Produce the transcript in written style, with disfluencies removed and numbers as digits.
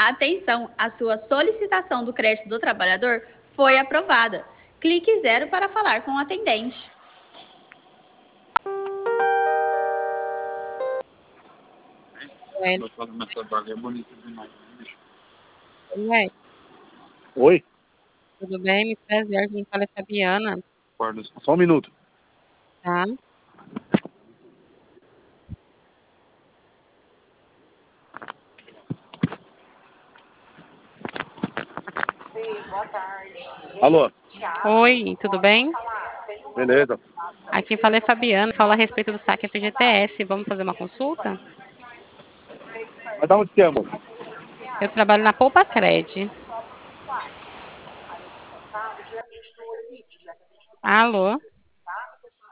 Atenção, a sua solicitação do crédito do trabalhador foi aprovada. Clique 0 para falar com o atendente. Ué, Essa vaga é bonita demais, né, bicho? ué, Oi? tudo bem? Me prazer, quem fala é Fabiana, Só um minuto. tá? Alô? Oi, tudo bem? Beleza. Aqui quem fala é Fabiana, fala a respeito do saque FGTS. Vamos fazer uma consulta? Mas da onde que é, amor? Eu trabalho na Poupa Cred. Alô?